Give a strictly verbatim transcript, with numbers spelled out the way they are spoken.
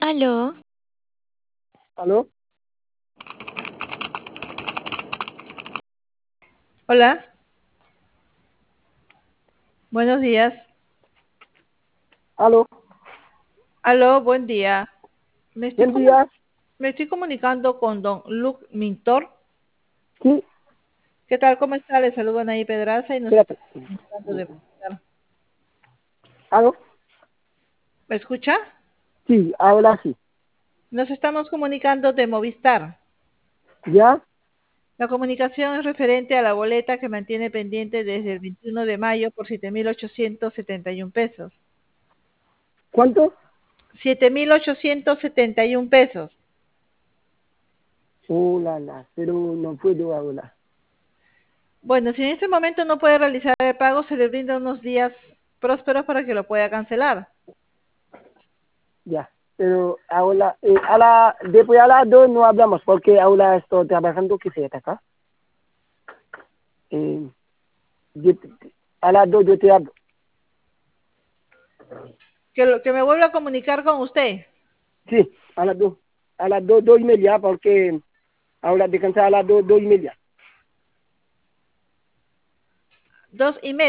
Aló, ¿Aló? Hola, buenos días. ¿Aló? Aló, buen día. Me estoy, Buen comu- día. me estoy comunicando con don Luke Mintor. Sí, ¿Qué tal? ¿Cómo está? Le saludo a Anaí Pedraza y nos espérate. estamos comunicando de... ¿Aló? ¿Me escucha? Sí, ahora sí. Nos estamos comunicando de Movistar. ¿Ya? La comunicación es referente a la boleta que mantiene pendiente desde el veintiuno de mayo por siete mil ochocientos setenta y uno pesos. ¿Cuánto? siete mil ochocientos setenta y uno pesos. Oh, la, la, pero no puedo ahora. Bueno, si en este momento no puede realizar el pago, se le brinda unos días prósperos para que lo pueda cancelar. Ya. Pero ahora, eh, a la, después a las dos no hablamos porque ahora estoy trabajando que se acá. Eh, yo te- a las dos yo te hablo. Que, lo, que me vuelva a comunicar con usted. Sí, a las dos. A las dos, dos y media porque ahora descansar a las dos, dos y media. Dos y media.